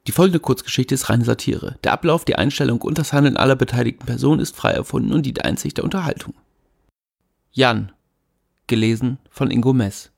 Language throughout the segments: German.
Die folgende Kurzgeschichte ist reine Satire. Der Ablauf, die Einstellung und das Handeln aller beteiligten Personen ist frei erfunden und dient einzig der Unterhaltung. Jan, gelesen von Ingo Mess.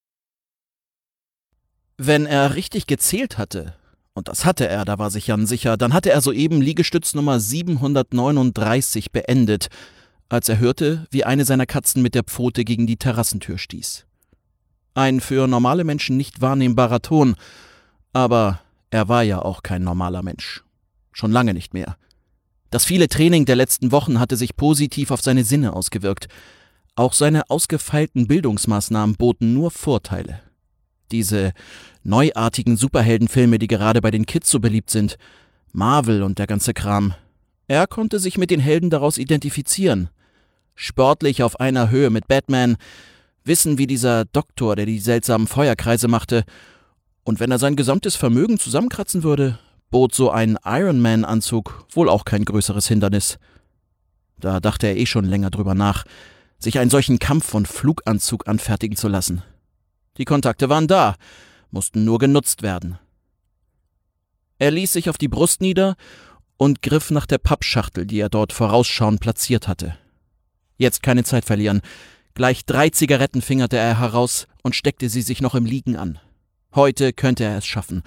Wenn er richtig gezählt hatte, und das hatte er, da war sich Jan sicher, dann hatte er soeben Liegestütz Nummer 739 beendet, als er hörte, wie eine seiner Katzen mit der Pfote gegen die Terrassentür stieß. Ein für normale Menschen nicht wahrnehmbarer Ton, aber er war ja auch kein normaler Mensch. Schon lange nicht mehr. Das viele Training der letzten Wochen hatte sich positiv auf seine Sinne ausgewirkt. Auch seine ausgefeilten Bildungsmaßnahmen boten nur Vorteile. Diese neuartigen Superheldenfilme, die gerade bei den Kids so beliebt sind, Marvel und der ganze Kram. Er konnte sich mit den Helden daraus identifizieren. Sportlich auf einer Höhe mit Batman, wissen wie dieser Doktor, der die seltsamen Feuerkreise machte. Und wenn er sein gesamtes Vermögen zusammenkratzen würde, bot so ein Iron-Man-Anzug wohl auch kein größeres Hindernis. Da dachte er schon länger drüber nach, sich einen solchen Kampf- und Fluganzug anfertigen zu lassen. Die Kontakte waren da, mussten nur genutzt werden. Er ließ sich auf die Brust nieder und griff nach der Pappschachtel, die er dort vorausschauend platziert hatte. Jetzt keine Zeit verlieren. Gleich 3 Zigaretten fingerte er heraus und steckte sie sich noch im Liegen an. Heute könnte er es schaffen.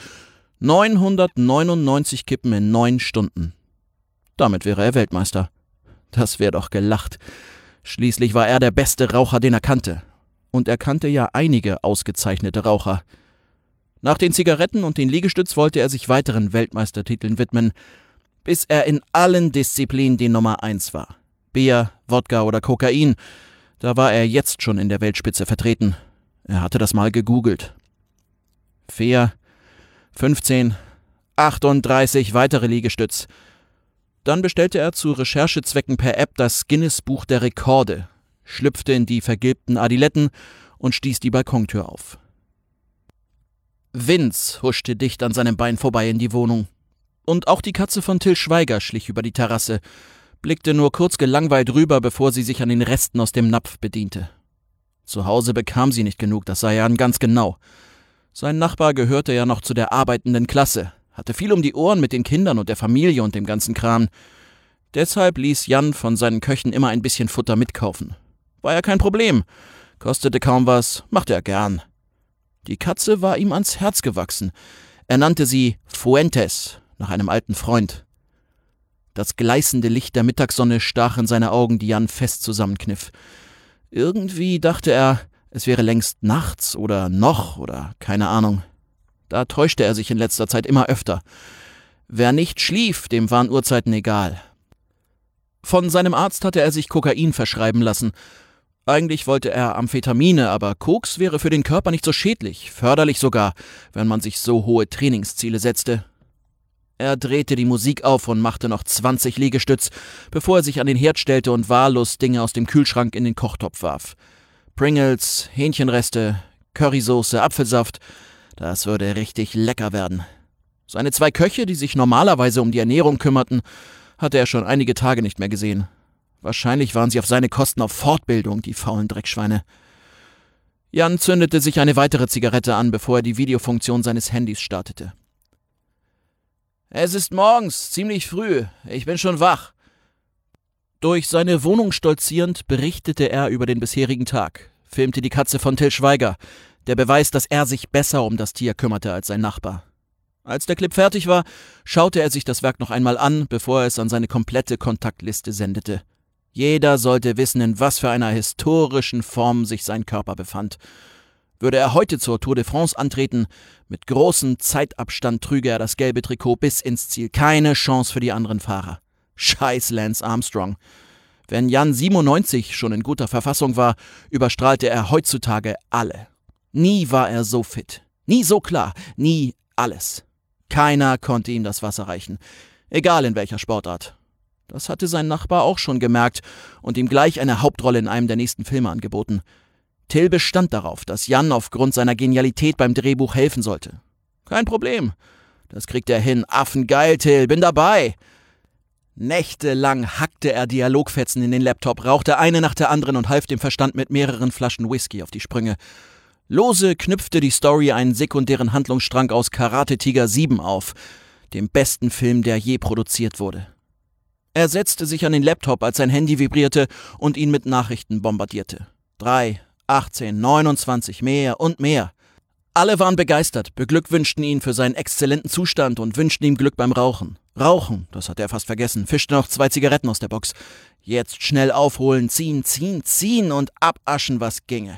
999 Kippen in 9 Stunden. Damit wäre er Weltmeister. Das wäre doch gelacht. Schließlich war er der beste Raucher, den er kannte. Und er kannte ja einige ausgezeichnete Raucher. Nach den Zigaretten und den Liegestütz wollte er sich weiteren Weltmeistertiteln widmen, bis er in allen Disziplinen die Nummer 1 war. Bier, Wodka oder Kokain, da war er jetzt schon in der Weltspitze vertreten. Er hatte das mal gegoogelt. 4, 15, 38 weitere Liegestütz. Dann bestellte er zu Recherchezwecken per App das Guinness-Buch der Rekorde, schlüpfte in die vergilbten Adiletten und stieß die Balkontür auf. Vince huschte dicht an seinem Bein vorbei in die Wohnung. Und auch die Katze von Till Schweiger schlich über die Terrasse, blickte nur kurz gelangweilt rüber, bevor sie sich an den Resten aus dem Napf bediente. Zu Hause bekam sie nicht genug, das sah Jan ganz genau. Sein Nachbar gehörte ja noch zu der arbeitenden Klasse, hatte viel um die Ohren mit den Kindern und der Familie und dem ganzen Kram. Deshalb ließ Jan von seinen Köchen immer ein bisschen Futter mitkaufen. War ja kein Problem, kostete kaum was, machte er gern. Die Katze war ihm ans Herz gewachsen. Er nannte sie Fuentes, nach einem alten Freund. Das gleißende Licht der Mittagssonne stach in seine Augen, die Jan fest zusammenkniff. Irgendwie dachte er, es wäre längst nachts oder keine Ahnung. Da täuschte er sich in letzter Zeit immer öfter. Wer nicht schlief, dem waren Uhrzeiten egal. Von seinem Arzt hatte er sich Kokain verschreiben lassen. Eigentlich wollte er Amphetamine, aber Koks wäre für den Körper nicht so schädlich, förderlich sogar, wenn man sich so hohe Trainingsziele setzte. Er drehte die Musik auf und machte noch 20 Liegestütz, bevor er sich an den Herd stellte und wahllos Dinge aus dem Kühlschrank in den Kochtopf warf. Pringles, Hähnchenreste, Currysoße, Apfelsaft, das würde richtig lecker werden. Seine 2 Köche, die sich normalerweise um die Ernährung kümmerten, hatte er schon einige Tage nicht mehr gesehen. Wahrscheinlich waren sie auf seine Kosten auf Fortbildung, die faulen Dreckschweine. Jan zündete sich eine weitere Zigarette an, bevor er die Videofunktion seines Handys startete. »Es ist morgens, ziemlich früh. Ich bin schon wach.« Durch seine Wohnung stolzierend berichtete er über den bisherigen Tag, filmte die Katze von Till Schweiger, der Beweis, dass er sich besser um das Tier kümmerte als sein Nachbar. Als der Clip fertig war, schaute er sich das Werk noch einmal an, bevor er es an seine komplette Kontaktliste sendete. Jeder sollte wissen, in was für einer historischen Form sich sein Körper befand. Würde er heute zur Tour de France antreten, mit großem Zeitabstand trüge er das gelbe Trikot bis ins Ziel. Keine Chance für die anderen Fahrer. Scheiß Lance Armstrong. Wenn Jan 97 schon in guter Verfassung war, überstrahlte er heutzutage alle. Nie war er so fit, nie so klar, nie alles. Keiner konnte ihm das Wasser reichen, egal in welcher Sportart. Das hatte sein Nachbar auch schon gemerkt und ihm gleich eine Hauptrolle in einem der nächsten Filme angeboten. Till bestand darauf, dass Jan aufgrund seiner Genialität beim Drehbuch helfen sollte. Kein Problem. Das kriegt er hin. Affengeil, Till, bin dabei. Nächtelang hackte er Dialogfetzen in den Laptop, rauchte eine nach der anderen und half dem Verstand mit mehreren Flaschen Whisky auf die Sprünge. Lose knüpfte die Story einen sekundären Handlungsstrang aus Karate Tiger 7 auf. dem besten Film, der je produziert wurde. Er setzte sich an den Laptop, als sein Handy vibrierte und ihn mit Nachrichten bombardierte. 3, 18, 29, mehr und mehr. Alle waren begeistert, beglückwünschten ihn für seinen exzellenten Zustand und wünschten ihm Glück beim Rauchen. Rauchen, das hatte er fast vergessen, fischte noch 2 Zigaretten aus der Box. Jetzt schnell aufholen, ziehen und abaschen, was ginge.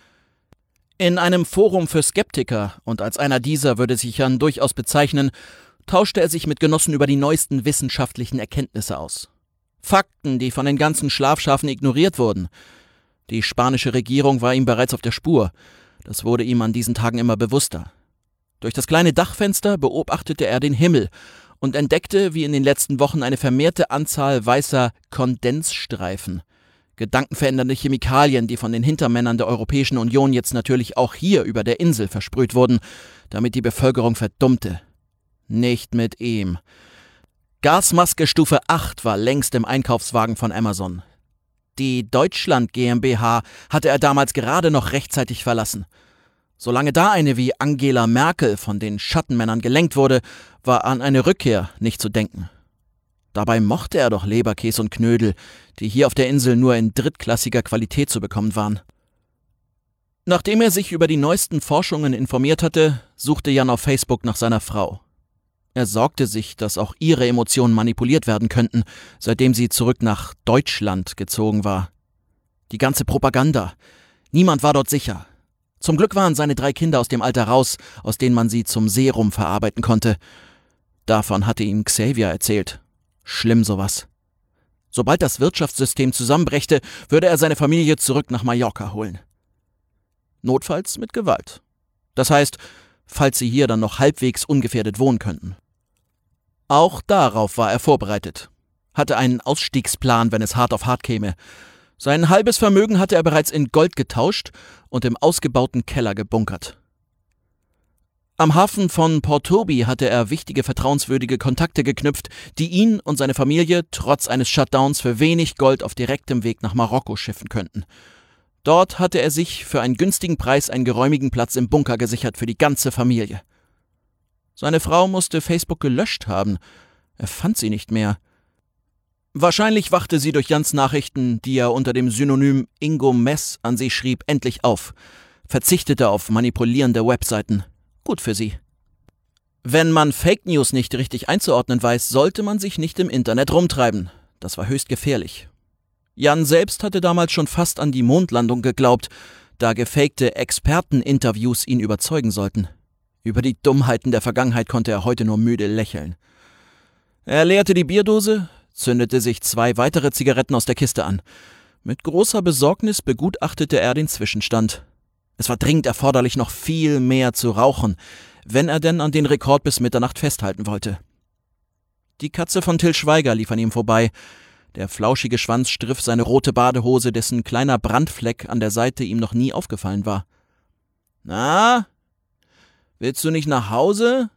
In einem Forum für Skeptiker, und als einer dieser würde sich Jan durchaus bezeichnen, tauschte er sich mit Genossen über die neuesten wissenschaftlichen Erkenntnisse aus. Fakten, die von den ganzen Schlafschafen ignoriert wurden. Die spanische Regierung war ihm bereits auf der Spur. Das wurde ihm an diesen Tagen immer bewusster. Durch das kleine Dachfenster beobachtete er den Himmel und entdeckte, wie in den letzten Wochen eine vermehrte Anzahl weißer Kondensstreifen, gedankenverändernde Chemikalien, die von den Hintermännern der Europäischen Union jetzt natürlich auch hier über der Insel versprüht wurden, damit die Bevölkerung verdummte. Nicht mit ihm. Gasmaske Stufe 8 war längst im Einkaufswagen von Amazon. Die Deutschland GmbH hatte er damals gerade noch rechtzeitig verlassen. Solange da eine wie Angela Merkel von den Schattenmännern gelenkt wurde, war an eine Rückkehr nicht zu denken. Dabei mochte er doch Leberkäse und Knödel, die hier auf der Insel nur in drittklassiger Qualität zu bekommen waren. Nachdem er sich über die neuesten Forschungen informiert hatte, suchte Jan auf Facebook nach seiner Frau. Er sorgte sich, dass auch ihre Emotionen manipuliert werden könnten, seitdem sie zurück nach Deutschland gezogen war. Die ganze Propaganda. Niemand war dort sicher. Zum Glück waren seine 3 Kinder aus dem Alter raus, aus denen man sie zum Serum verarbeiten konnte. Davon hatte ihm Xavier erzählt. Schlimm sowas. Sobald das Wirtschaftssystem zusammenbrächte, würde er seine Familie zurück nach Mallorca holen. Notfalls mit Gewalt. Das heißt, falls sie hier dann noch halbwegs ungefährdet wohnen könnten. Auch darauf war er vorbereitet. Hatte einen Ausstiegsplan, wenn es hart auf hart käme. Sein halbes Vermögen hatte er bereits in Gold getauscht und im ausgebauten Keller gebunkert. Am Hafen von Portobi hatte er wichtige, vertrauenswürdige Kontakte geknüpft, die ihn und seine Familie trotz eines Shutdowns für wenig Gold auf direktem Weg nach Marokko schiffen könnten. Dort hatte er sich für einen günstigen Preis einen geräumigen Platz im Bunker gesichert für die ganze Familie. Seine Frau musste Facebook gelöscht haben. Er fand sie nicht mehr. Wahrscheinlich wachte sie durch Jans Nachrichten, die er unter dem Synonym Ingo Mess an sie schrieb, endlich auf, verzichtete auf manipulierende Webseiten. Gut für sie. Wenn man Fake News nicht richtig einzuordnen weiß, sollte man sich nicht im Internet rumtreiben. Das war höchst gefährlich. Jan selbst hatte damals schon fast an die Mondlandung geglaubt, da gefakte Experteninterviews ihn überzeugen sollten. Über die Dummheiten der Vergangenheit konnte er heute nur müde lächeln. Er leerte die Bierdose, zündete sich 2 weitere Zigaretten aus der Kiste an. Mit großer Besorgnis begutachtete er den Zwischenstand. Es war dringend erforderlich, noch viel mehr zu rauchen, wenn er denn an den Rekord bis Mitternacht festhalten wollte. Die Katze von Till Schweiger lief an ihm vorbei. Der flauschige Schwanz striff seine rote Badehose, dessen kleiner Brandfleck an der Seite ihm noch nie aufgefallen war. »Na, willst du nicht nach Hause?«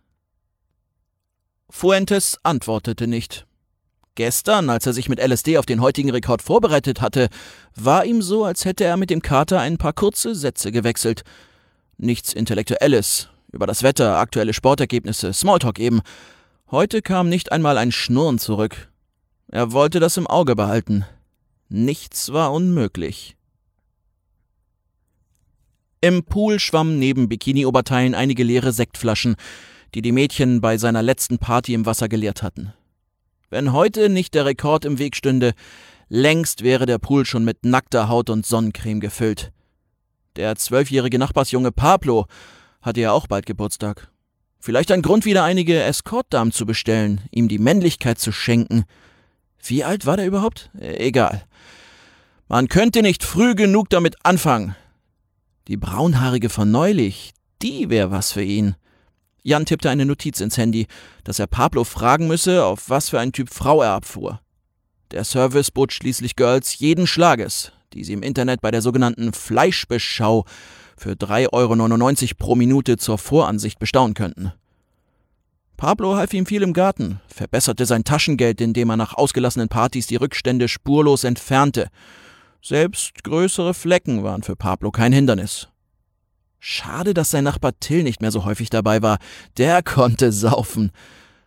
Fuentes antwortete nicht. Gestern, als er sich mit LSD auf den heutigen Rekord vorbereitet hatte, war ihm so, als hätte er mit dem Kater ein paar kurze Sätze gewechselt. Nichts Intellektuelles, über das Wetter, aktuelle Sportergebnisse, Smalltalk eben. Heute kam nicht einmal ein Schnurren zurück. Er wollte das im Auge behalten. Nichts war unmöglich. Im Pool schwammen neben Bikini-Oberteilen einige leere Sektflaschen, die die Mädchen bei seiner letzten Party im Wasser geleert hatten. Wenn heute nicht der Rekord im Weg stünde, längst wäre der Pool schon mit nackter Haut und Sonnencreme gefüllt. Der 12-jährige Nachbarsjunge Pablo hatte ja auch bald Geburtstag. Vielleicht ein Grund, wieder einige Escortdamen zu bestellen, ihm die Männlichkeit zu schenken. Wie alt war der überhaupt? Egal. Man könnte nicht früh genug damit anfangen. Die Braunhaarige von neulich, die wäre was für ihn. Jan tippte eine Notiz ins Handy, dass er Pablo fragen müsse, auf was für einen Typ Frau er abfuhr. Der Service bot schließlich Girls jeden Schlages, die sie im Internet bei der sogenannten Fleischbeschau für 3,99 € pro Minute zur Voransicht bestaunen könnten. Pablo half ihm viel im Garten, verbesserte sein Taschengeld, indem er nach ausgelassenen Partys die Rückstände spurlos entfernte. Selbst größere Flecken waren für Pablo kein Hindernis. Schade, dass sein Nachbar Till nicht mehr so häufig dabei war. Der konnte saufen.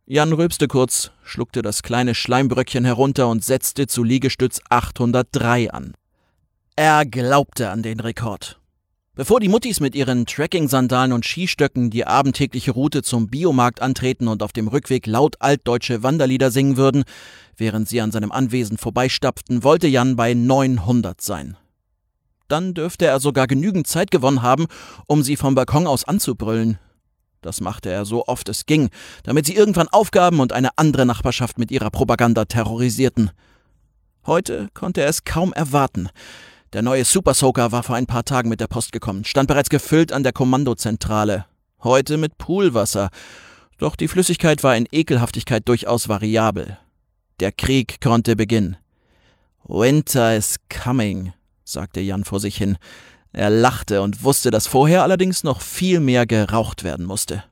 Jan rülpste kurz, schluckte das kleine Schleimbröckchen herunter und setzte zu Liegestütz 803 an. Er glaubte an den Rekord. Bevor die Muttis mit ihren Trekking-Sandalen und Skistöcken die abendtägliche Route zum Biomarkt antreten und auf dem Rückweg laut altdeutsche Wanderlieder singen würden, während sie an seinem Anwesen vorbeistapften, wollte Jan bei 900 sein. Dann dürfte er sogar genügend Zeit gewonnen haben, um sie vom Balkon aus anzubrüllen. Das machte er so oft es ging, damit sie irgendwann aufgaben und eine andere Nachbarschaft mit ihrer Propaganda terrorisierten. Heute konnte er es kaum erwarten. Der neue Super Soaker war vor ein paar Tagen mit der Post gekommen, stand bereits gefüllt an der Kommandozentrale. Heute mit Poolwasser. Doch die Flüssigkeit war in Ekelhaftigkeit durchaus variabel. Der Krieg konnte beginnen. Winter is coming, sagte Jan vor sich hin. Er lachte und wusste, dass vorher allerdings noch viel mehr geraucht werden musste.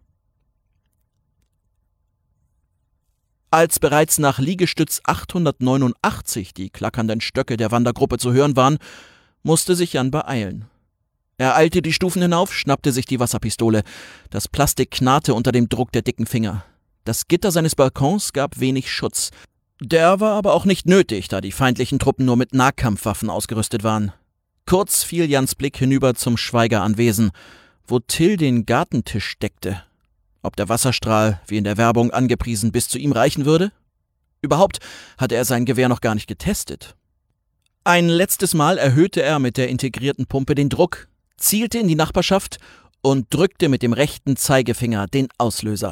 Als bereits nach Liegestütz 889 die klackernden Stöcke der Wandergruppe zu hören waren, musste sich Jan beeilen. Er eilte die Stufen hinauf, schnappte sich die Wasserpistole. Das Plastik knarrte unter dem Druck der dicken Finger. Das Gitter seines Balkons gab wenig Schutz. Der war aber auch nicht nötig, da die feindlichen Truppen nur mit Nahkampfwaffen ausgerüstet waren. Kurz fiel Jans Blick hinüber zum Schweiger-Anwesen, wo Till den Gartentisch deckte. Ob der Wasserstrahl, wie in der Werbung angepriesen, bis zu ihm reichen würde? Überhaupt hatte er sein Gewehr noch gar nicht getestet. Ein letztes Mal erhöhte er mit der integrierten Pumpe den Druck, zielte in die Nachbarschaft und drückte mit dem rechten Zeigefinger den Auslöser.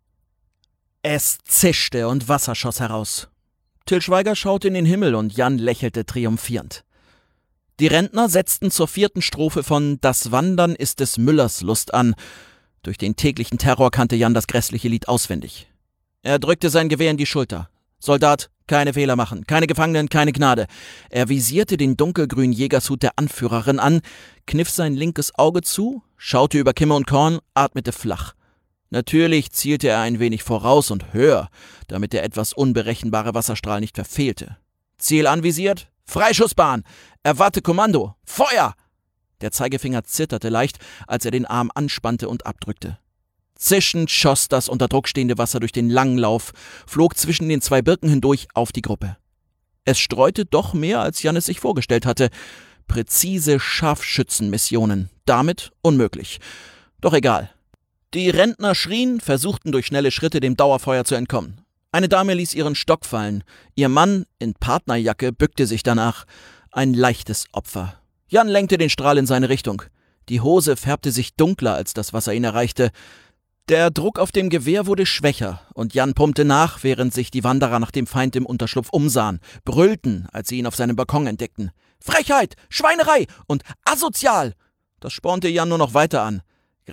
Es zischte und Wasser schoss heraus. Till Schweiger schaute in den Himmel und Jan lächelte triumphierend. Die Rentner setzten zur 4. Strophe von »Das Wandern ist des Müllers Lust« an. Durch den täglichen Terror kannte Jan das grässliche Lied auswendig. Er drückte sein Gewehr in die Schulter. »Soldat, keine Fehler machen, keine Gefangenen, keine Gnade.« Er visierte den dunkelgrünen Jägershut der Anführerin an, kniff sein linkes Auge zu, schaute über Kimme und Korn, atmete flach. Natürlich zielte er ein wenig voraus und höher, damit der etwas unberechenbare Wasserstrahl nicht verfehlte. Ziel anvisiert, Freischussbahn, erwarte Kommando, Feuer! Der Zeigefinger zitterte leicht, als er den Arm anspannte und abdrückte. Zischend schoss das unter Druck stehende Wasser durch den langen Lauf, flog zwischen den 2 Birken hindurch auf die Gruppe. Es streute doch mehr, als Jan es sich vorgestellt hatte. Präzise Scharfschützenmissionen, damit unmöglich. Doch egal. Die Rentner schrien, versuchten durch schnelle Schritte dem Dauerfeuer zu entkommen. Eine Dame ließ ihren Stock fallen. Ihr Mann in Partnerjacke bückte sich danach. Ein leichtes Opfer. Jan lenkte den Strahl in seine Richtung. Die Hose färbte sich dunkler, als das Wasser ihn erreichte. Der Druck auf dem Gewehr wurde schwächer und Jan pumpte nach, während sich die Wanderer nach dem Feind im Unterschlupf umsahen, brüllten, als sie ihn auf seinem Balkon entdeckten. Frechheit, Schweinerei und asozial! Das spornte Jan nur noch weiter an.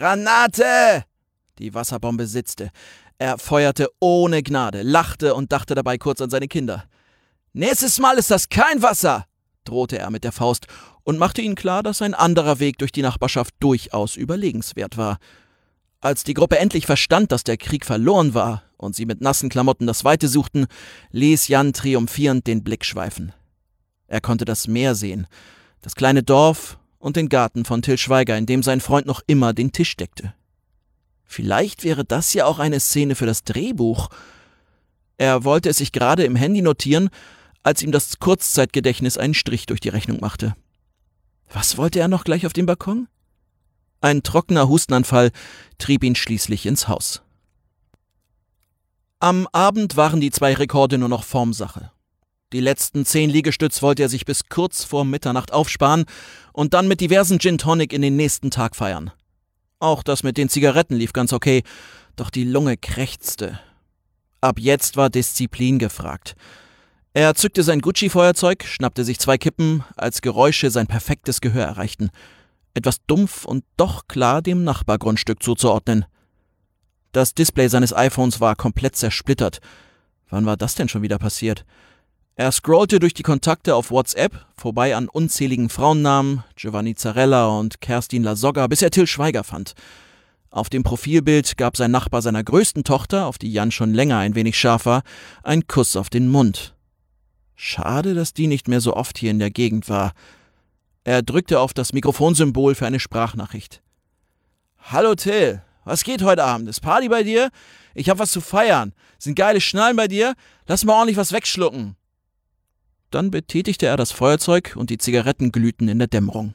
Granate! Die Wasserbombe sitzte. Er feuerte ohne Gnade, lachte und dachte dabei kurz an seine Kinder. »Nächstes Mal ist das kein Wasser«, drohte er mit der Faust und machte ihnen klar, dass ein anderer Weg durch die Nachbarschaft durchaus überlegenswert war. Als die Gruppe endlich verstand, dass der Krieg verloren war und sie mit nassen Klamotten das Weite suchten, ließ Jan triumphierend den Blick schweifen. Er konnte das Meer sehen, das kleine Dorf und den Garten von Till Schweiger, in dem sein Freund noch immer den Tisch deckte. Vielleicht wäre das ja auch eine Szene für das Drehbuch. Er wollte es sich gerade im Handy notieren, als ihm das Kurzzeitgedächtnis einen Strich durch die Rechnung machte. Was wollte er noch gleich auf dem Balkon? Ein trockener Hustenanfall trieb ihn schließlich ins Haus. Am Abend waren die 2 Rekorde nur noch Formsache. Die letzten 10 Liegestütz wollte er sich bis kurz vor Mitternacht aufsparen und dann mit diversen Gin Tonic in den nächsten Tag feiern. Auch das mit den Zigaretten lief ganz okay, doch die Lunge krächzte. Ab jetzt war Disziplin gefragt. Er zückte sein Gucci-Feuerzeug, schnappte sich 2 Kippen, als Geräusche sein perfektes Gehör erreichten. Etwas dumpf und doch klar dem Nachbargrundstück zuzuordnen. Das Display seines iPhones war komplett zersplittert. Wann war das denn schon wieder passiert? Er scrollte durch die Kontakte auf WhatsApp, vorbei an unzähligen Frauennamen, Giovanni Zarella und Kerstin Lasogga, bis er Till Schweiger fand. Auf dem Profilbild gab sein Nachbar seiner größten Tochter, auf die Jan schon länger ein wenig scharf war, einen Kuss auf den Mund. Schade, dass die nicht mehr so oft hier in der Gegend war. Er drückte auf das Mikrofonsymbol für eine Sprachnachricht. »Hallo Till, Was geht heute Abend? Ist Party bei dir? Ich hab was zu feiern. Sind geile Schnallen bei dir? Lass mal ordentlich was wegschlucken. Dann betätigte er das Feuerzeug und die Zigaretten glühten in der Dämmerung.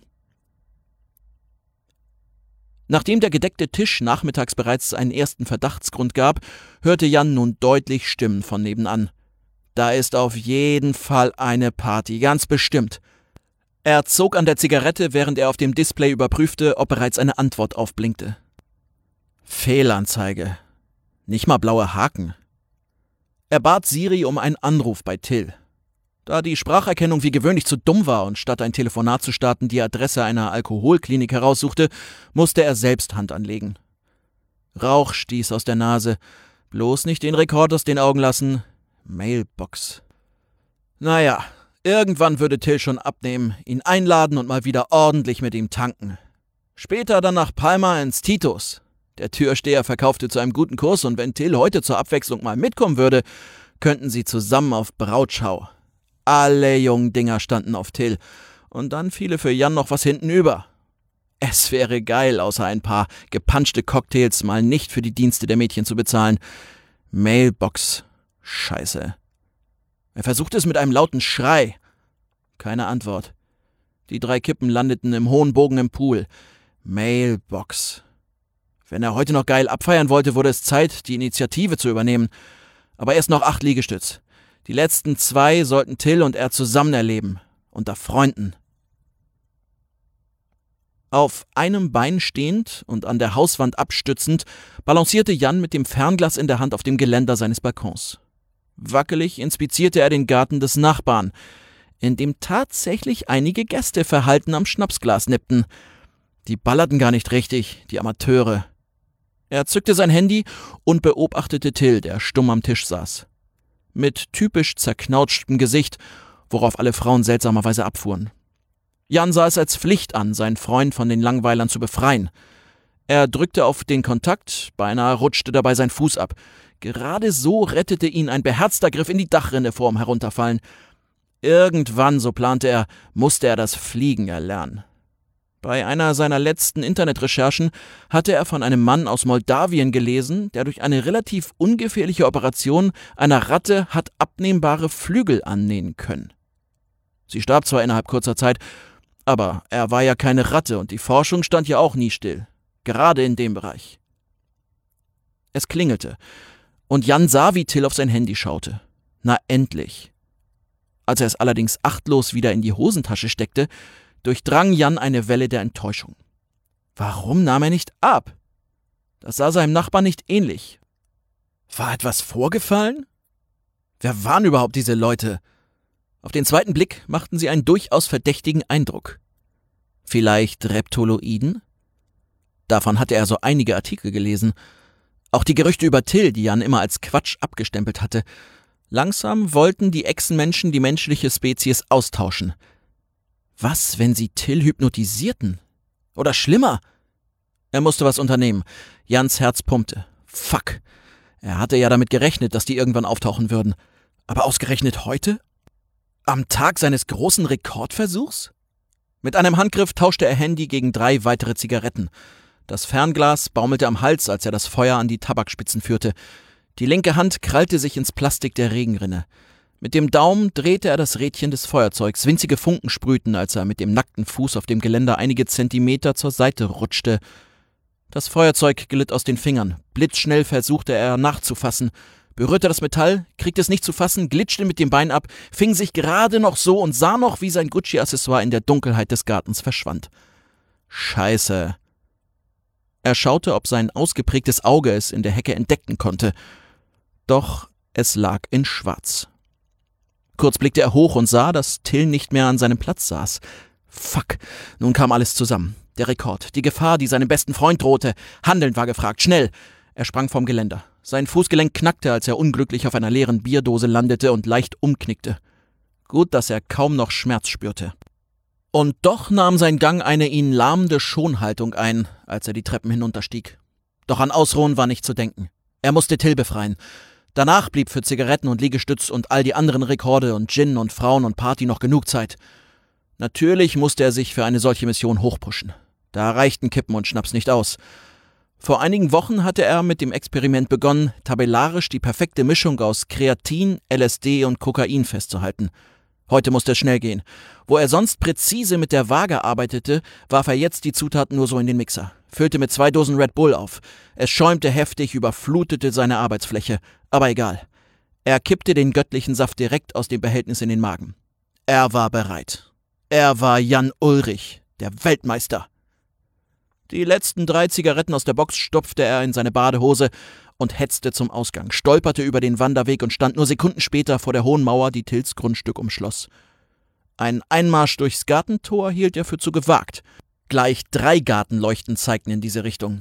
Nachdem der gedeckte Tisch nachmittags bereits einen ersten Verdachtsgrund gab, hörte Jan nun deutlich Stimmen von nebenan. Da ist auf jeden Fall eine Party, ganz bestimmt. Er zog an der Zigarette, während er auf dem Display überprüfte, ob bereits eine Antwort aufblinkte. Fehlanzeige. Nicht mal blaue Haken. Er bat Siri um einen Anruf bei Till. Da die Spracherkennung wie gewöhnlich zu dumm war und statt ein Telefonat zu starten die Adresse einer Alkoholklinik heraussuchte, musste er selbst Hand anlegen. Rauch stieß aus der Nase. Bloß nicht den Rekord aus den Augen lassen. Mailbox. Naja, irgendwann würde Till schon abnehmen, ihn einladen und mal wieder ordentlich mit ihm tanken. Später dann nach Palma ins Titos. Der Türsteher verkaufte zu einem guten Kurs und wenn Till heute zur Abwechslung mal mitkommen würde, könnten sie zusammen auf Brautschau. Alle jungen Dinger standen auf Till. Und dann fiele für Jan noch was hinten über. Es wäre geil, außer ein paar gepanschte Cocktails mal nicht für die Dienste der Mädchen zu bezahlen. Mailbox. Scheiße. Er versuchte es mit einem lauten Schrei. Keine Antwort. Die 3 Kippen landeten im hohen Bogen im Pool. Mailbox. Wenn er heute noch geil abfeiern wollte, wurde es Zeit, die Initiative zu übernehmen. Aber erst noch 8 Liegestütz. Die letzten 2 sollten Till und er zusammen erleben. Unter Freunden. Auf einem Bein stehend und an der Hauswand abstützend, balancierte Jan mit dem Fernglas in der Hand auf dem Geländer seines Balkons. Wackelig inspizierte er den Garten des Nachbarn, in dem tatsächlich einige Gäste verhalten am Schnapsglas nippten. Die ballerten gar nicht richtig, die Amateure. Er zückte sein Handy und beobachtete Till, der stumm am Tisch saß. Mit typisch zerknautschtem Gesicht, worauf alle Frauen seltsamerweise abfuhren. Jan sah es als Pflicht an, seinen Freund von den Langweilern zu befreien. Er drückte auf den Kontakt, beinahe rutschte dabei sein Fuß ab. Gerade so rettete ihn ein beherzter Griff in die Dachrinne vorm Herunterfallen. Irgendwann, so plante er, musste er das Fliegen erlernen. Bei einer seiner letzten Internetrecherchen hatte er von einem Mann aus Moldawien gelesen, der durch eine relativ ungefährliche Operation einer Ratte hat abnehmbare Flügel annähen können. Sie starb zwar innerhalb kurzer Zeit, aber er war ja keine Ratte und die Forschung stand ja auch nie still, gerade in dem Bereich. Es klingelte und Jan sah, wie Till auf sein Handy schaute. Na endlich. Als er es allerdings achtlos wieder in die Hosentasche steckte, durchdrang Jan eine Welle der Enttäuschung. Warum nahm er nicht ab? Das sah seinem Nachbarn nicht ähnlich. War etwas vorgefallen? Wer waren überhaupt diese Leute? Auf den zweiten Blick machten sie einen durchaus verdächtigen Eindruck. Vielleicht Reptoloiden? Davon hatte er so einige Artikel gelesen. Auch die Gerüchte über Till, die Jan immer als Quatsch abgestempelt hatte. Langsam wollten die Echsenmenschen die menschliche Spezies austauschen. Was, wenn sie Till hypnotisierten? Oder schlimmer? Er musste was unternehmen. Jans Herz pumpte. Fuck. Er hatte ja damit gerechnet, dass die irgendwann auftauchen würden. Aber ausgerechnet heute? Am Tag seines großen Rekordversuchs? Mit einem Handgriff tauschte er Handy gegen 3 weitere Zigaretten. Das Fernglas baumelte am Hals, als er das Feuer an die Tabakspitzen führte. Die linke Hand krallte sich ins Plastik der Regenrinne. Mit dem Daumen drehte er das Rädchen des Feuerzeugs. Winzige Funken sprühten, als er mit dem nackten Fuß auf dem Geländer einige Zentimeter zur Seite rutschte. Das Feuerzeug glitt aus den Fingern. Blitzschnell versuchte er nachzufassen. Berührte das Metall, kriegte es nicht zu fassen, glitschte mit dem Bein ab, fing sich gerade noch so und sah noch, wie sein Gucci-Accessoire in der Dunkelheit des Gartens verschwand. Scheiße. Er schaute, ob sein ausgeprägtes Auge es in der Hecke entdecken konnte. Doch es lag in Schwarz. Kurz blickte er hoch und sah, dass Till nicht mehr an seinem Platz saß. Fuck, nun kam alles zusammen. Der Rekord, die Gefahr, die seinem besten Freund drohte. Handeln war gefragt, schnell. Er sprang vom Geländer. Sein Fußgelenk knackte, als er unglücklich auf einer leeren Bierdose landete und leicht umknickte. Gut, dass er kaum noch Schmerz spürte. Und doch nahm sein Gang eine ihn lahmende Schonhaltung ein, als er die Treppen hinunterstieg. Doch an Ausruhen war nicht zu denken. Er musste Till befreien. Danach blieb für Zigaretten und Liegestütz und all die anderen Rekorde und Gin und Frauen und Party noch genug Zeit. Natürlich musste er sich für eine solche Mission hochpushen. Da reichten Kippen und Schnaps nicht aus. Vor einigen Wochen hatte er mit dem Experiment begonnen, tabellarisch die perfekte Mischung aus Kreatin, LSD und Kokain festzuhalten. Heute musste es schnell gehen. Wo er sonst präzise mit der Waage arbeitete, warf er jetzt die Zutaten nur so in den Mixer, füllte mit 2 Dosen Red Bull auf. Es schäumte heftig, überflutete seine Arbeitsfläche. Aber egal. Er kippte den göttlichen Saft direkt aus dem Behältnis in den Magen. Er war bereit. Er war Jan Ullrich, der Weltmeister. Die letzten 3 Zigaretten aus der Box stopfte er in seine Badehose und hetzte zum Ausgang, stolperte über den Wanderweg und stand nur Sekunden später vor der hohen Mauer, die Tills Grundstück umschloss. Ein Einmarsch durchs Gartentor hielt er für zu gewagt. Gleich 3 Gartenleuchten zeigten in diese Richtung.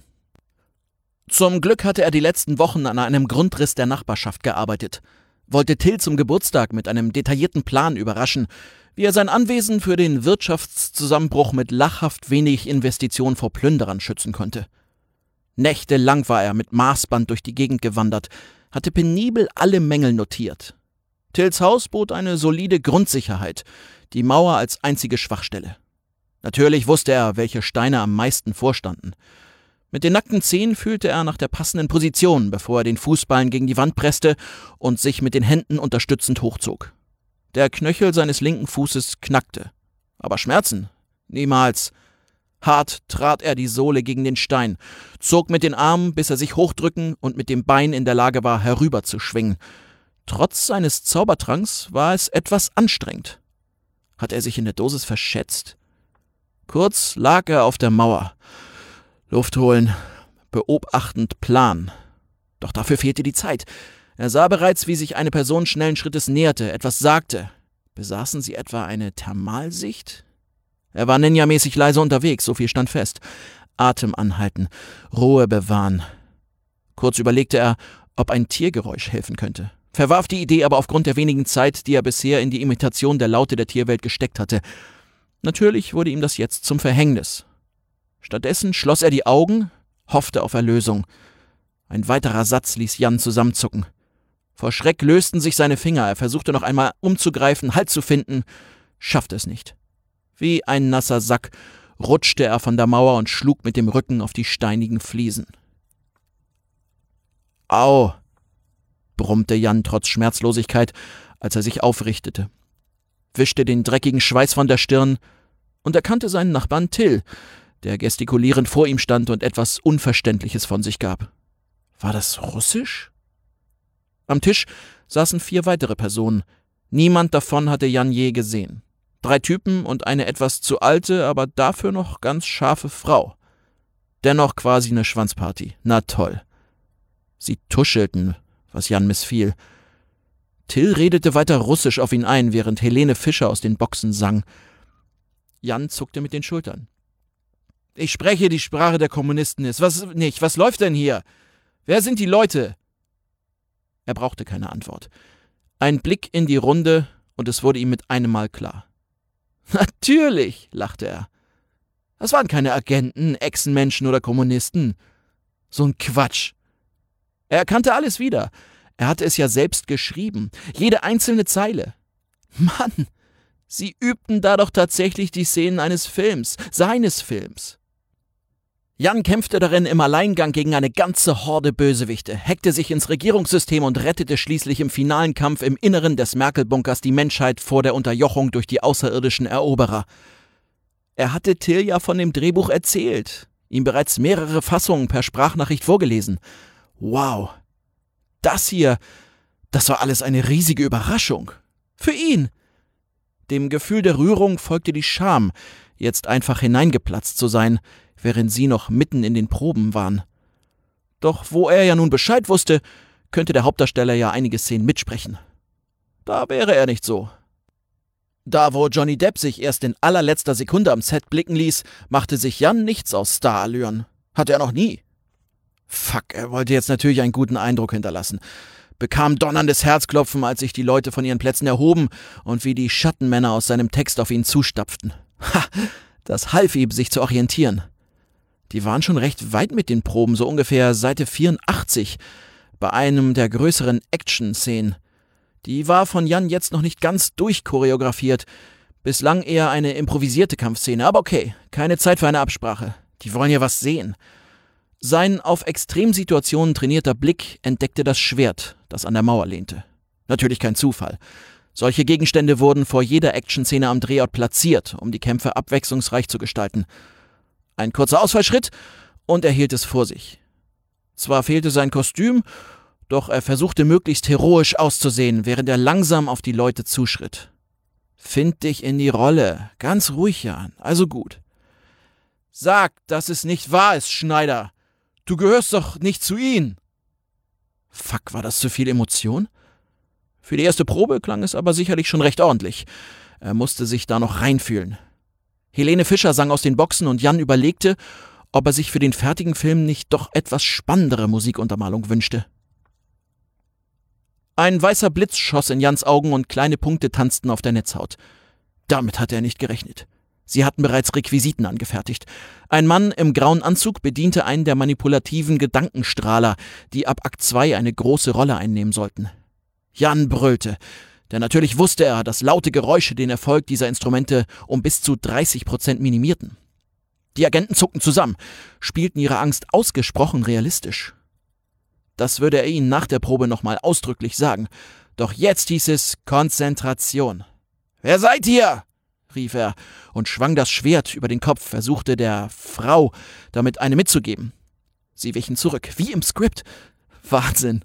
Zum Glück hatte er die letzten Wochen an einem Grundriss der Nachbarschaft gearbeitet, wollte Till zum Geburtstag mit einem detaillierten Plan überraschen, wie er sein Anwesen für den Wirtschaftszusammenbruch mit lachhaft wenig Investition vor Plünderern schützen konnte. Nächtelang war er mit Maßband durch die Gegend gewandert, hatte penibel alle Mängel notiert. Tills Haus bot eine solide Grundsicherheit, die Mauer als einzige Schwachstelle. Natürlich wusste er, welche Steine am meisten vorstanden. Mit den nackten Zehen fühlte er nach der passenden Position, bevor er den Fußballen gegen die Wand presste und sich mit den Händen unterstützend hochzog. Der Knöchel seines linken Fußes knackte. Aber Schmerzen? Niemals. Hart trat er die Sohle gegen den Stein, zog mit den Armen, bis er sich hochdrücken und mit dem Bein in der Lage war, herüberzuschwingen. Trotz seines Zaubertranks war es etwas anstrengend. Hat er sich in der Dosis verschätzt? Kurz lag er auf der Mauer. Luft holen, beobachtend Plan. Doch dafür fehlte die Zeit. Er sah bereits, wie sich eine Person schnellen Schrittes näherte, etwas sagte. Besaßen sie etwa eine Thermalsicht? Er war ninjamäßig leise unterwegs, so viel stand fest. Atem anhalten, Ruhe bewahren. Kurz überlegte er, ob ein Tiergeräusch helfen könnte. Verwarf die Idee aber aufgrund der wenigen Zeit, die er bisher in die Imitation der Laute der Tierwelt gesteckt hatte. Natürlich wurde ihm das jetzt zum Verhängnis. Stattdessen schloss er die Augen, hoffte auf Erlösung. Ein weiterer Satz ließ Jan zusammenzucken. Vor Schreck lösten sich seine Finger, er versuchte noch einmal umzugreifen, Halt zu finden, schaffte es nicht. Wie ein nasser Sack rutschte er von der Mauer und schlug mit dem Rücken auf die steinigen Fliesen. »Au«, brummte Jan trotz Schmerzlosigkeit, als er sich aufrichtete, wischte den dreckigen Schweiß von der Stirn und erkannte seinen Nachbarn Till, der gestikulierend vor ihm stand und etwas Unverständliches von sich gab. War das Russisch? Am Tisch saßen 4 weitere Personen. Niemand davon hatte Jan je gesehen. 3 Typen und eine etwas zu alte, aber dafür noch ganz scharfe Frau. Dennoch quasi eine Schwanzparty. Na toll. Sie tuschelten, was Jan missfiel. Till redete weiter Russisch auf ihn ein, während Helene Fischer aus den Boxen sang. Jan zuckte mit den Schultern. »Ich spreche die Sprache der Kommunisten. Was läuft denn hier? Wer sind die Leute?« Er brauchte keine Antwort. Ein Blick in die Runde und es wurde ihm mit einem Mal klar. »Natürlich«, lachte er. »Das waren keine Agenten, Echsenmenschen oder Kommunisten. So ein Quatsch.« Er erkannte alles wieder. Er hatte es ja selbst geschrieben. Jede einzelne Zeile. Mann, sie übten da doch tatsächlich die Szenen eines Films, seines Films. Jan kämpfte darin im Alleingang gegen eine ganze Horde Bösewichte, hackte sich ins Regierungssystem und rettete schließlich im finalen Kampf im Inneren des Merkel-Bunkers die Menschheit vor der Unterjochung durch die außerirdischen Eroberer. Er hatte Till ja von dem Drehbuch erzählt, ihm bereits mehrere Fassungen per Sprachnachricht vorgelesen. Wow, das war alles eine riesige Überraschung. Für ihn. Dem Gefühl der Rührung folgte die Scham, jetzt einfach hineingeplatzt zu sein, während sie noch mitten in den Proben waren. Doch wo er ja nun Bescheid wusste, könnte der Hauptdarsteller ja einige Szenen mitsprechen. Da wäre er nicht so. Da wo Johnny Depp sich erst in allerletzter Sekunde am Set blicken ließ, machte sich Jan nichts aus Starallüren. Hatte er noch nie. Fuck, er wollte jetzt natürlich einen guten Eindruck hinterlassen. Bekam donnerndes Herzklopfen, als sich die Leute von ihren Plätzen erhoben und wie die Schattenmänner aus seinem Text auf ihn zustapften. Ha, das half ihm, sich zu orientieren. Die waren schon recht weit mit den Proben, so ungefähr Seite 84, bei einem der größeren Action-Szenen. Die war von Jan jetzt noch nicht ganz durchchoreografiert, bislang eher eine improvisierte Kampfszene, aber okay, keine Zeit für eine Absprache. Die wollen ja was sehen. Sein auf Extremsituationen trainierter Blick entdeckte das Schwert, das an der Mauer lehnte. Natürlich kein Zufall. Solche Gegenstände wurden vor jeder Actionszene am Drehort platziert, um die Kämpfe abwechslungsreich zu gestalten. Ein kurzer Ausfallschritt und er hielt es vor sich. Zwar fehlte sein Kostüm, doch er versuchte möglichst heroisch auszusehen, während er langsam auf die Leute zuschritt. »Find dich in die Rolle. Ganz ruhig, Jan. Also gut.« »Sag, dass es nicht wahr ist, Schneider. Du gehörst doch nicht zu ihnen.« Fuck, war das zu viel Emotion? Für die erste Probe klang es aber sicherlich schon recht ordentlich. Er musste sich da noch reinfühlen. Helene Fischer sang aus den Boxen und Jan überlegte, ob er sich für den fertigen Film nicht doch etwas spannendere Musikuntermalung wünschte. Ein weißer Blitz schoss in Jans Augen und kleine Punkte tanzten auf der Netzhaut. Damit hatte er nicht gerechnet. Sie hatten bereits Requisiten angefertigt. Ein Mann im grauen Anzug bediente einen der manipulativen Gedankenstrahler, die ab Akt 2 eine große Rolle einnehmen sollten. Jan brüllte, denn natürlich wusste er, dass laute Geräusche den Erfolg dieser Instrumente um bis zu 30% minimierten. Die Agenten zuckten zusammen, spielten ihre Angst ausgesprochen realistisch. Das würde er ihnen nach der Probe nochmal ausdrücklich sagen. Doch jetzt hieß es Konzentration. »Wer seid ihr?« rief er und schwang das Schwert über den Kopf, versuchte der Frau damit eine mitzugeben. Sie wichen zurück, wie im Skript. Wahnsinn.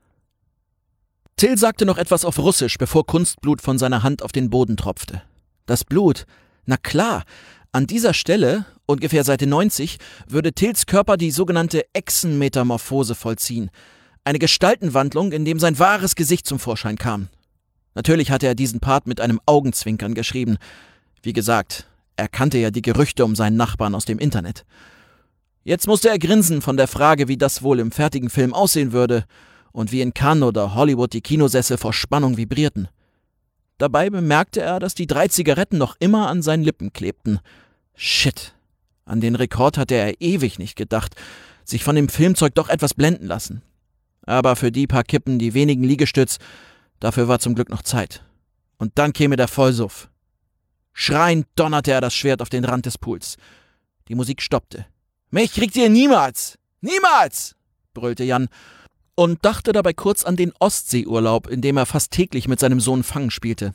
Till sagte noch etwas auf Russisch, bevor Kunstblut von seiner Hand auf den Boden tropfte. Das Blut, na klar, an dieser Stelle, ungefähr Seite 90, würde Tills Körper die sogenannte Echsenmetamorphose vollziehen. Eine Gestaltenwandlung, in dem sein wahres Gesicht zum Vorschein kam. Natürlich hatte er diesen Part mit einem Augenzwinkern geschrieben. Wie gesagt, er kannte ja die Gerüchte um seinen Nachbarn aus dem Internet. Jetzt musste er grinsen von der Frage, wie das wohl im fertigen Film aussehen würde und wie in Cannes oder Hollywood die Kinosessel vor Spannung vibrierten. Dabei bemerkte er, dass die 3 Zigaretten noch immer an seinen Lippen klebten. Shit, an den Rekord hatte er ewig nicht gedacht, sich von dem Filmzeug doch etwas blenden lassen. Aber für die paar Kippen, die wenigen Liegestütz, dafür war zum Glück noch Zeit. Und dann käme der Vollsuff. Schreiend donnerte er das Schwert auf den Rand des Pools. Die Musik stoppte. »Mich kriegt ihr niemals! Niemals!« brüllte Jan und dachte dabei kurz an den Ostseeurlaub, in dem er fast täglich mit seinem Sohn Fang spielte.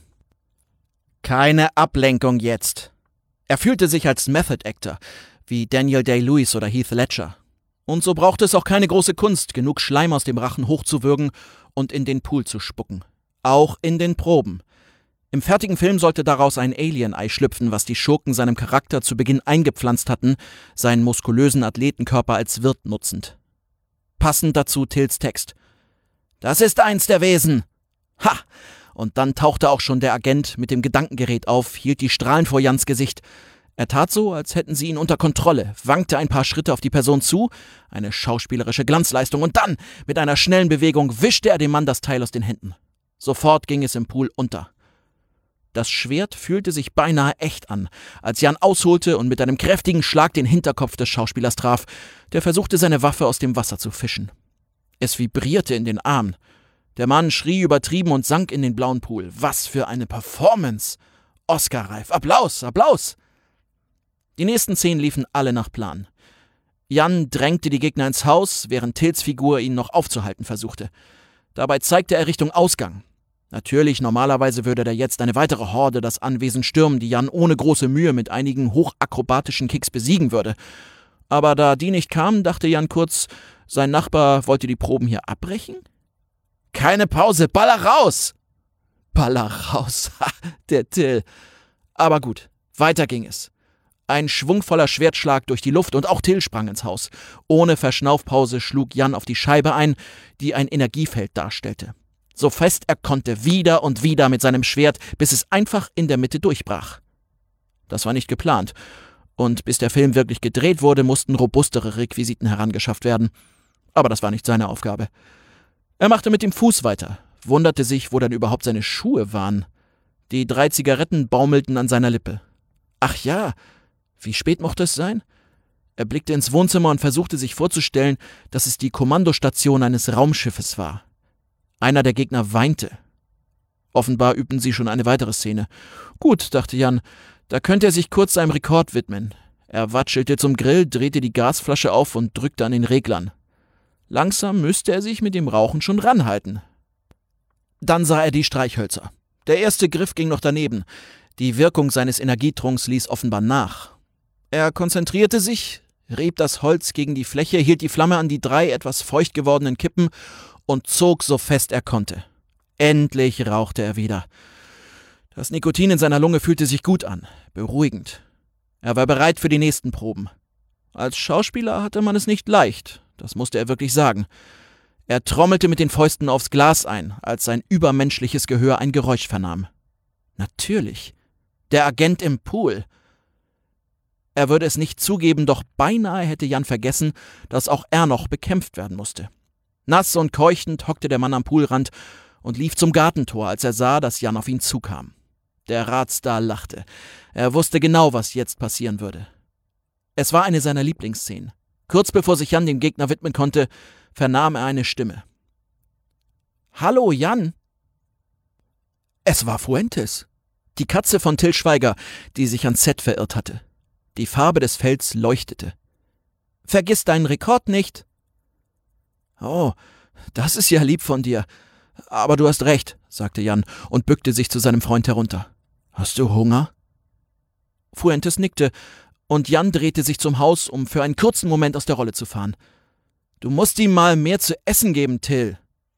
Keine Ablenkung jetzt. Er fühlte sich als Method Actor, wie Daniel Day-Lewis oder Heath Ledger. Und so brauchte es auch keine große Kunst, genug Schleim aus dem Rachen hochzuwürgen und in den Pool zu spucken. Auch in den Proben. Im fertigen Film sollte daraus ein Alien-Ei schlüpfen, was die Schurken seinem Charakter zu Beginn eingepflanzt hatten, seinen muskulösen Athletenkörper als Wirt nutzend. Passend dazu Tills Text. »Das ist eins der Wesen!« Ha! Und dann tauchte auch schon der Agent mit dem Gedankengerät auf, hielt die Strahlen vor Jans Gesicht. Er tat so, als hätten sie ihn unter Kontrolle, wankte ein paar Schritte auf die Person zu, eine schauspielerische Glanzleistung, und dann, mit einer schnellen Bewegung, wischte er dem Mann das Teil aus den Händen. Sofort ging es im Pool unter. Das Schwert fühlte sich beinahe echt an, als Jan ausholte und mit einem kräftigen Schlag den Hinterkopf des Schauspielers traf, der versuchte, seine Waffe aus dem Wasser zu fischen. Es vibrierte in den Armen. Der Mann schrie übertrieben und sank in den blauen Pool. Was für eine Performance! Oscar-reif. Applaus, Applaus! Die nächsten 10 liefen alle nach Plan. Jan drängte die Gegner ins Haus, während Tills Figur ihn noch aufzuhalten versuchte. Dabei zeigte er Richtung Ausgang. Natürlich, normalerweise würde da jetzt eine weitere Horde das Anwesen stürmen, die Jan ohne große Mühe mit einigen hochakrobatischen Kicks besiegen würde. Aber da die nicht kamen, dachte Jan kurz, sein Nachbar wollte die Proben hier abbrechen? Keine Pause, Baller raus! Baller raus, ha, der Till. Aber gut, weiter ging es. Ein schwungvoller Schwertschlag durch die Luft und auch Till sprang ins Haus. Ohne Verschnaufpause schlug Jan auf die Scheibe ein, die ein Energiefeld darstellte. So fest er konnte, wieder und wieder mit seinem Schwert, bis es einfach in der Mitte durchbrach. Das war nicht geplant. Und bis der Film wirklich gedreht wurde, mussten robustere Requisiten herangeschafft werden. Aber das war nicht seine Aufgabe. Er machte mit dem Fuß weiter, wunderte sich, wo dann überhaupt seine Schuhe waren. Die 3 Zigaretten baumelten an seiner Lippe. Ach ja, wie spät mochte es sein? Er blickte ins Wohnzimmer und versuchte sich vorzustellen, dass es die Kommandostation eines Raumschiffes war. Einer der Gegner weinte. Offenbar übten sie schon eine weitere Szene. Gut, dachte Jan, da könnte er sich kurz seinem Rekord widmen. Er watschelte zum Grill, drehte die Gasflasche auf und drückte an den Reglern. Langsam müsste er sich mit dem Rauchen schon ranhalten. Dann sah er die Streichhölzer. Der erste Griff ging noch daneben. Die Wirkung seines Energietrunks ließ offenbar nach. Er konzentrierte sich, rieb das Holz gegen die Fläche, hielt die Flamme an die 3 etwas feucht gewordenen Kippen und zog so fest er konnte. Endlich rauchte er wieder. Das Nikotin in seiner Lunge fühlte sich gut an, beruhigend. Er war bereit für die nächsten Proben. Als Schauspieler hatte man es nicht leicht, das musste er wirklich sagen. Er trommelte mit den Fäusten aufs Glas ein, als sein übermenschliches Gehör ein Geräusch vernahm. Natürlich, der Agent im Pool. Er würde es nicht zugeben, doch beinahe hätte Jan vergessen, dass auch er noch bekämpft werden musste. Nass und keuchend hockte der Mann am Poolrand und lief zum Gartentor, als er sah, dass Jan auf ihn zukam. Der Ratstar lachte. Er wusste genau, was jetzt passieren würde. Es war eine seiner Lieblingsszenen. Kurz bevor sich Jan dem Gegner widmen konnte, vernahm er eine Stimme. »Hallo, Jan!« Es war Fuentes, die Katze von Till Schweiger, die sich ans Set verirrt hatte. Die Farbe des Fells leuchtete. »Vergiss deinen Rekord nicht!« »Oh, das ist ja lieb von dir. Aber du hast recht«, sagte Jan und bückte sich zu seinem Freund herunter. »Hast du Hunger?« Fuentes nickte, und Jan drehte sich zum Haus, um für einen kurzen Moment aus der Rolle zu fahren. »Du musst ihm mal mehr zu essen geben, Till.«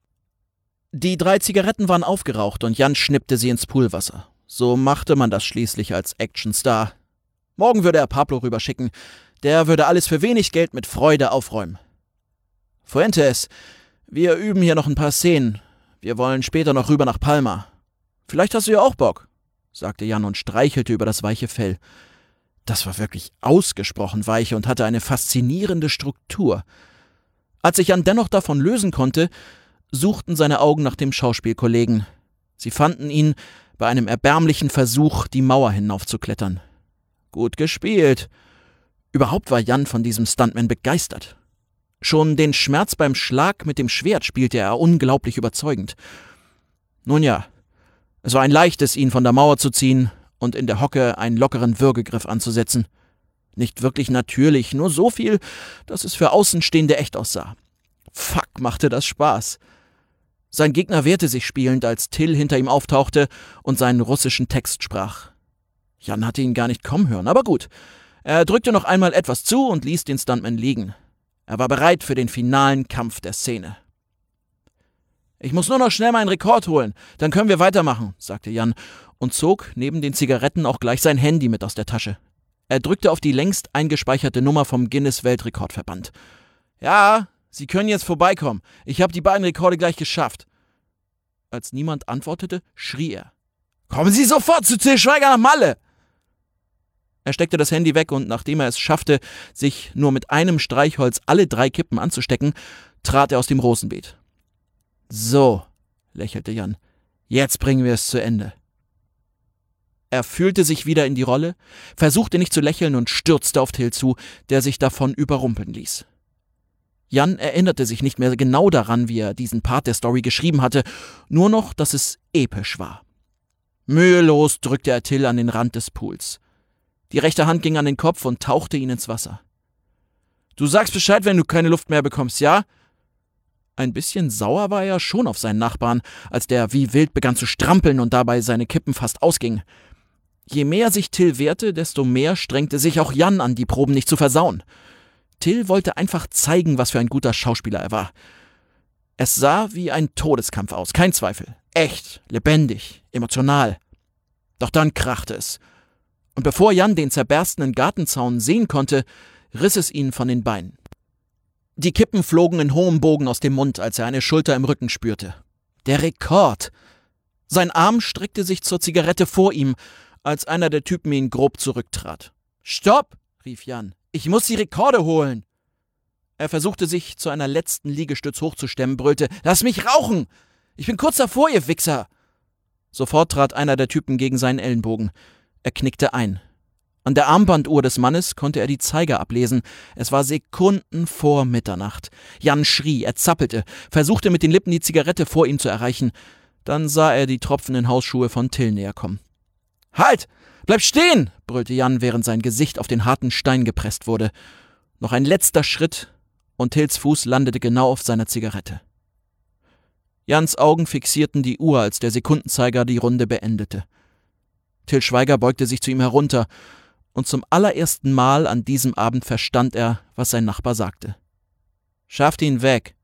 Die 3 Zigaretten waren aufgeraucht und Jan schnippte sie ins Poolwasser. So machte man das schließlich als Actionstar. Morgen würde er Pablo rüberschicken. Der würde alles für wenig Geld mit Freude aufräumen. »Fuentes, wir üben hier noch ein paar Szenen. Wir wollen später noch rüber nach Palma. Vielleicht hast du ja auch Bock«, sagte Jan und streichelte über das weiche Fell. Das war wirklich ausgesprochen weich und hatte eine faszinierende Struktur. Als sich Jan dennoch davon lösen konnte, suchten seine Augen nach dem Schauspielkollegen. Sie fanden ihn bei einem erbärmlichen Versuch, die Mauer hinaufzuklettern. Gut gespielt. Überhaupt war Jan von diesem Stuntman begeistert. Schon den Schmerz beim Schlag mit dem Schwert spielte er unglaublich überzeugend. Nun ja, es war ein leichtes, ihn von der Mauer zu ziehen und in der Hocke einen lockeren Würgegriff anzusetzen. Nicht wirklich natürlich, nur so viel, dass es für Außenstehende echt aussah. Fuck, machte das Spaß. Sein Gegner wehrte sich spielend, als Till hinter ihm auftauchte und seinen russischen Text sprach. Jan hatte ihn gar nicht kommen hören, aber gut. Er drückte noch einmal etwas zu und ließ den Stuntman liegen. Er war bereit für den finalen Kampf der Szene. »Ich muss nur noch schnell meinen Rekord holen, dann können wir weitermachen«, sagte Jan und zog neben den Zigaretten auch gleich sein Handy mit aus der Tasche. Er drückte auf die längst eingespeicherte Nummer vom Guinness-Weltrekordverband. »Ja, Sie können jetzt vorbeikommen. Ich habe die beiden Rekorde gleich geschafft.« Als niemand antwortete, schrie er. »Kommen Sie sofort zu Till Schweiger nach Malle!« Er steckte das Handy weg und nachdem er es schaffte, sich nur mit einem Streichholz alle 3 Kippen anzustecken, trat er aus dem Rosenbeet. »So«, lächelte Jan, »jetzt bringen wir es zu Ende.« Er fühlte sich wieder in die Rolle, versuchte nicht zu lächeln und stürzte auf Till zu, der sich davon überrumpeln ließ. Jan erinnerte sich nicht mehr genau daran, wie er diesen Part der Story geschrieben hatte, nur noch, dass es episch war. Mühelos drückte er Till an den Rand des Pools. Die rechte Hand ging an den Kopf und tauchte ihn ins Wasser. »Du sagst Bescheid, wenn du keine Luft mehr bekommst, ja?« Ein bisschen sauer war er schon auf seinen Nachbarn, als der wie wild begann zu strampeln und dabei seine Kippen fast ausging. Je mehr sich Till wehrte, desto mehr strengte sich auch Jan an, die Proben nicht zu versauen. Till wollte einfach zeigen, was für ein guter Schauspieler er war. Es sah wie ein Todeskampf aus, kein Zweifel. Echt, lebendig, emotional. Doch dann krachte es. Und bevor Jan den zerberstenen Gartenzaun sehen konnte, riss es ihn von den Beinen. Die Kippen flogen in hohem Bogen aus dem Mund, als er eine Schulter im Rücken spürte. Der Rekord! Sein Arm streckte sich zur Zigarette vor ihm, als einer der Typen ihn grob zurücktrat. »Stopp!« rief Jan. »Ich muss die Rekorde holen!« Er versuchte sich zu einer letzten Liegestütz hochzustemmen, brüllte. »Lass mich rauchen! Ich bin kurz davor, ihr Wichser!« Sofort trat einer der Typen gegen seinen Ellenbogen. Er knickte ein. An der Armbanduhr des Mannes konnte er die Zeiger ablesen. Es war Sekunden vor Mitternacht. Jan schrie, er zappelte, versuchte mit den Lippen die Zigarette vor ihm zu erreichen. Dann sah er die tropfenden Hausschuhe von Till näher kommen. Halt! Bleib stehen! Brüllte Jan, während sein Gesicht auf den harten Stein gepresst wurde. Noch ein letzter Schritt und Tills Fuß landete genau auf seiner Zigarette. Jans Augen fixierten die Uhr, als der Sekundenzeiger die Runde beendete. Till Schweiger beugte sich zu ihm herunter, und zum allerersten Mal an diesem Abend verstand er, was sein Nachbar sagte. »Schafft ihn weg«,